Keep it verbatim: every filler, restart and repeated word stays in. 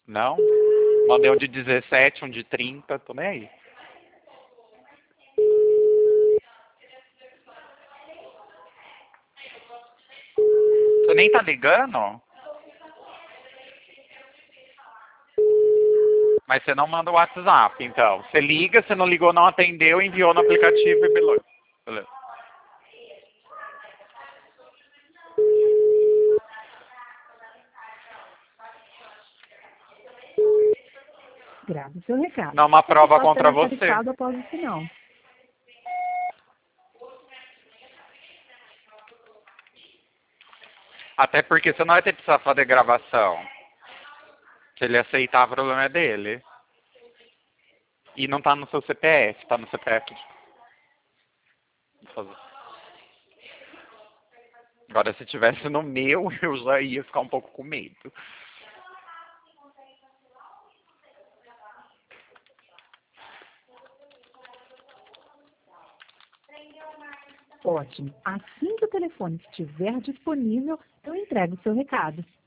Não? Mandei um de dezessete, um de trinta, tô nem aí. Você nem tá ligando? Mas você não manda o WhatsApp, então. Você liga, você não ligou, não atendeu, enviou no aplicativo e beleza. Beleza. Grave seu recado. Não é uma prova Após contra será você. tarifado após o sinal. Até porque você não vai ter que precisar fazer gravação. Se ele aceitar, o problema é dele. E não tá no seu C P F, tá no C P F. Agora, se tivesse no meu, eu já ia ficar um pouco com medo. Ótimo. Assim que o telefone estiver disponível, eu entrego o seu recado.